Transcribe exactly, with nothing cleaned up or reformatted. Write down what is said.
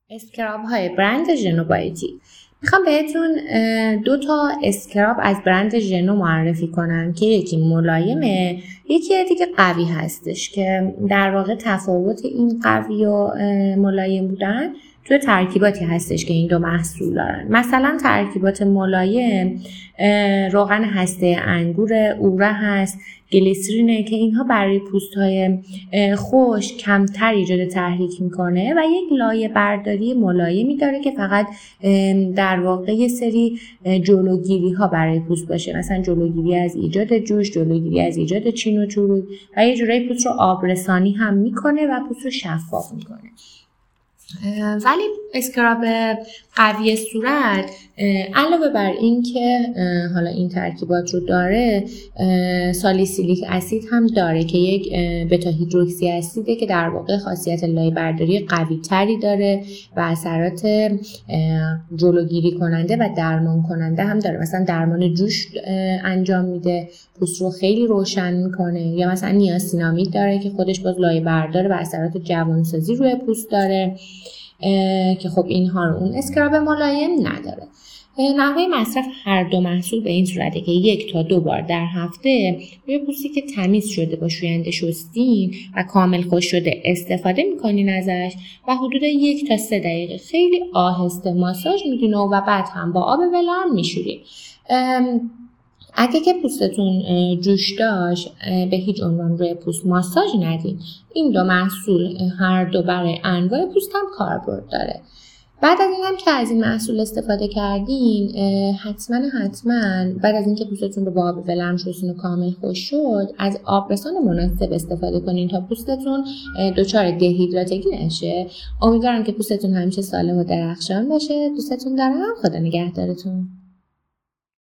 اسکراب های برند ژنو بایوتیک. میخوام بهتون دو تا اسکراب از برند ژنو معرفی کنم که یکی ملایمه، یکی دیگه قوی هستش که در واقع تفاوت این قوی و ملایم بودن تو ترکیباتی هستش که این دو محصول دارن. مثلا ترکیبات ملایم روغن هسته انگور، اوره هست، گلیسرینه که اینها برای پوست‌های خشک کمتر ایجاد تحریک میکنه و یک لایه برداری ملایمی داره که فقط در واقع یه سری جلوگیری ها برای پوست باشه، مثلا جلوگیری از ایجاد جوش، جلوگیری از ایجاد چین و چروک و یه جورایی پوست رو آبرسانی هم میکنه و پوست رو شفاف میکنه. ولی اسکراب قوی صورت علاوه بر این که حالا این ترکیبات رو داره، سالیسیلیک اسید هم داره که یک بتا هیدروکسی اسیده که در واقع خاصیت لایه برداری قوی تری داره و اثرات جلوگیری کننده و درمان کننده هم داره. مثلا درمان جوش انجام میده، پوست رو خیلی روشن میکنه. یا مثلا نیاسینامید داره که خودش باز لایه بردار و اثرات جوانسازی روی پوست داره که خب اینها رو اون اسکراب ملایم نداره. نحوه مصرف هر دو محصول به این صورته که یک تا دو بار در هفته روی پوستی که تمیز شده با شوینده شستین و کامل خشک شده استفاده میکنین ازش و حدود یک تا سه دقیقه خیلی آهسته ماساژ میدین و بعد هم با آب ولرم میشورین. اگه که پوستتون جوش داشت به هیچ عنوان روی پوست ماساژ ندین. این دو محصول هر دو برای انواع پوست هم کاربرد داره. بعد از این هم که از این محصول استفاده کردین، حتما حتما بعد از اینکه پوستتون رو با آب ولرم شستین و کامل خشک شد، از آبرسان مناسب استفاده کنین تا پوستتون دچار دهیدراتگی نشه. امیدوارم که پوستتون همیشه سالم و درخشان باشه. دوستتون دارم. خدا نگهدارتون.